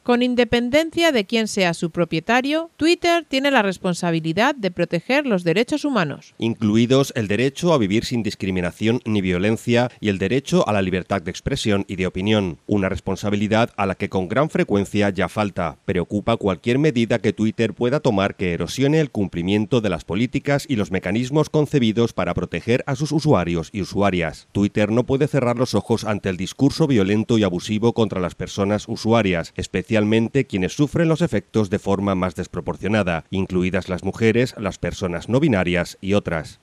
Con independencia de quién sea su propietario, Twitter tiene la responsabilidad de proteger los derechos humanos, incluidos el derecho a vivir sin discriminación ni violencia y el derecho a la libertad de expresión y de opinión. Una responsabilidad a la que con gran frecuencia ya falta. Preocupa cualquier medida que Twitter pueda tomar que erosione el cumplimiento de las políticas y los mecanismos concebidos para proteger a sus usuarios y usuarias. Twitter no puede cerrar los ojos ante el discurso violento y abusivo contra las personas usuarias, especialmente quienes sufren los efectos de forma más desproporcionada, incluidas las mujeres, las personas no binarias y otras.